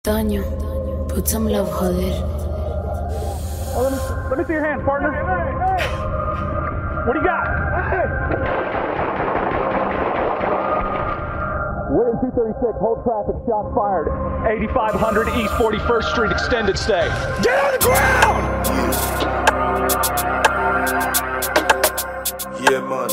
Daño, put some love, joder. Let me see your hands, partner. What do you got? William 236, hold traffic, shots fired. 8500 East 41st Street, extended stay. Get on the ground! Yeah, man.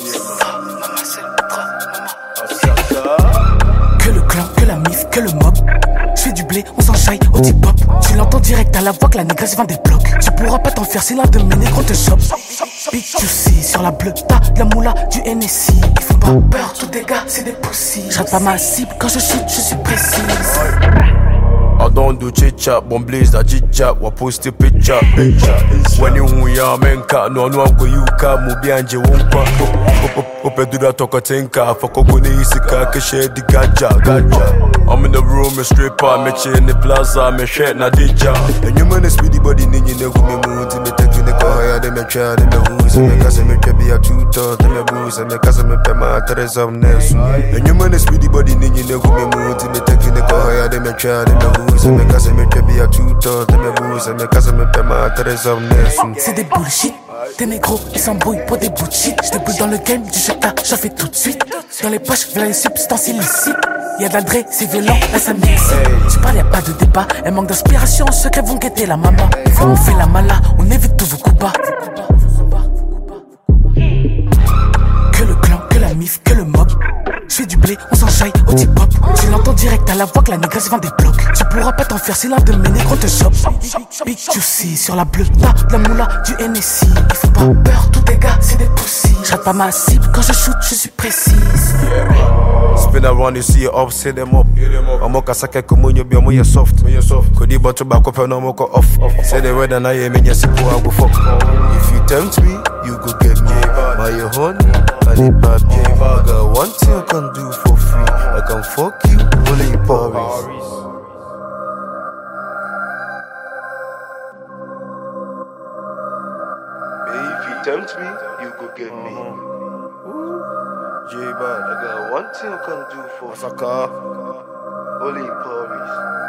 Que le clan, que la mif, que le mob. J'fais du blé, on s'enchaille au tip-hop. Tu l'entends direct à la voix que la négresse vend des blocs. Tu pourras pas t'en faire si l'un de mes négros te chope. Big juicy, sur la bleue, t'as de la moula, du NSI. Ils font pas peur, tous des gars, c'est des poussies. J'rate pas ma cible, quand je shoot, je suis précise. I don't do chit-chat, bon blaze that chit-chat, wa post a picture. When you ya menka, no I'm go you ka mubi anje wonka. Ope do that talk a tinka, fuck go ne isika, ke share the gaja. I'm in the room, a stripper, me chill in the plaza, me shirt na dija. And you man a speedy body, ninja ne go me mood, me take you the car, higher than me try, than me who's, me cause me be a tutor, than me booze, me cause me pay my Teresa Ness. And you man a speedy body, ninja ne go me mood, me take you the car, higher than me try, than me who's, me cause me be a tutor, than me booze, me cause me pay my Teresa Ness. C'est des bullshit, tes négros, ils s'embrouillent pour des bouts de shit. J'déboule dans le game, du chata, j'en fais tout de suite. Dans les poches, v'là les substances illicites. Y'a de la dre, c'est violent, là ça m'excite. Tu parles, y'a pas de débat, elle manque d'inspiration, ceux qui vont guetter la maman. Une fois on fait la mala, on évite tous vos coups bas. Que le clan, que la mif, que le mob. J'fais du blé, on s'enchaille au tip-hop. Tu l'entends direct à la voix que la négresse vend des blocs. Tu pourras pas t'en faire si l'un de mes négros te chope. Big juicy, sur la bleue, t'as de la moula, du NSI. Ils font pas peur, tous tes gars, c'est des poussies. J'rate pas ma cible, quand je shoot, je suis précise. Spin around, you see it up, set them up. I'm a sake kumunyo be mo soft. Could you but back up and I'm off. Say the weather na ye me nyasipo I go fuck. If you tempt me, you go get me. My honey, I need papi. I got one thing I can do for free. I can fuck you, only in Paris. If you tempt me, you go get me. J-Bad, I got one thing I can do for Osaka, only in Paris.